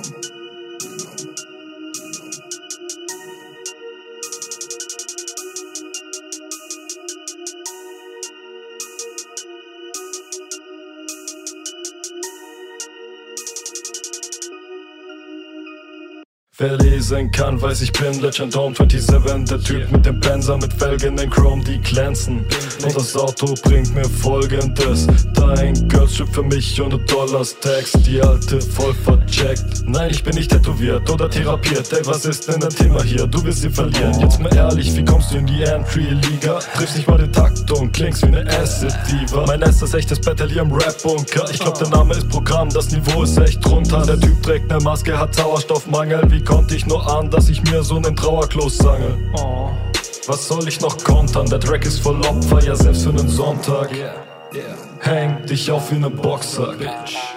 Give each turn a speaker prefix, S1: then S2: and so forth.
S1: Wer lesen kann, weiß ich bin Legend Dome 27, der Typ mit dem Benzer mit Felgen in Chrome, die glänzen. Und das Auto bringt mir folgendes: Dein Girlstrip für mich und $Tags, die alte voll vercheckt. Nein, ich bin nicht tätowiert oder therapiert, ey, was ist denn dein Thema hier? Du willst sie verlieren, jetzt mal ehrlich, wie kommst du in die Entry-Liga? Triffst nicht mal den Takt und klingst wie ne Acid-Diva. Mein erstes echtes Battle hier im Rap-Bunker. Ich glaub, der Name ist Programm, das Niveau ist echt runter. Der Typ trägt ne Maske, hat Sauerstoffmangel. Wie konnte ich nur ahnen, dass ich mir so nen Trauerklos sange? Oh. Was soll ich noch kontern? Der Track ist voll Opfer, ja selbst für nen Sonntag. Häng dich auf wie ne Boxsack.